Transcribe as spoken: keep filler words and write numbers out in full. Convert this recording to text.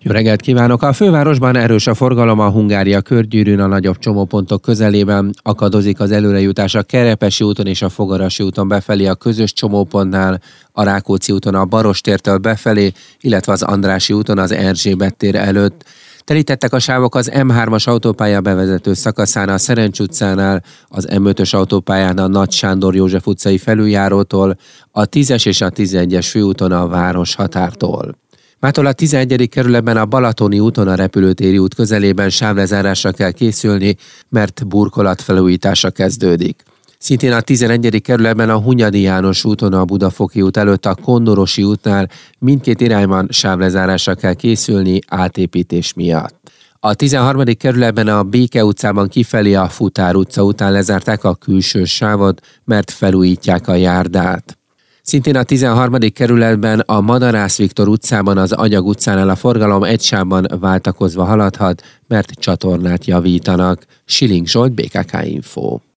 Jó reggelt kívánok! A fővárosban erős a forgalom a Hungária körgyűrűn, a nagyobb csomópontok közelében. Akadozik az előrejutás a Kerepesi úton és a Fogarasi úton befelé a közös csomópontnál, a Rákóczi úton a Barostértől befelé, illetve az Andrássy úton az Erzsébet tér előtt. Telítettek a sávok az M hármas autópálya bevezető szakaszánál, a Szerencs utcánál, az M ötös autópályán a Nagy Sándor József utcai felüljárótól, a tízes és a tizenegyes főúton a városhatártól. Mától a tizenegyedik kerületben a Balatoni úton a Repülőtéri út közelében sávlezárásra kell készülni, mert burkolat felújítása kezdődik. Szintén a tizenegyedik kerületben a Hunyadi János úton a Budafoki út előtt a Kondorosi útnál mindkét irányban sávlezárásra kell készülni átépítés miatt. A tizenharmadik kerületben a Béke utcában kifelé a Futár utca után lezárták a külső sávot, mert felújítják a járdát. Szintén a tizenharmadik kerületben a Madarász Viktor utcában az Agyag utcánál a forgalom egy sávban váltakozva haladhat, mert csatornát javítanak. Siling Zsolt, bé ká ká Info.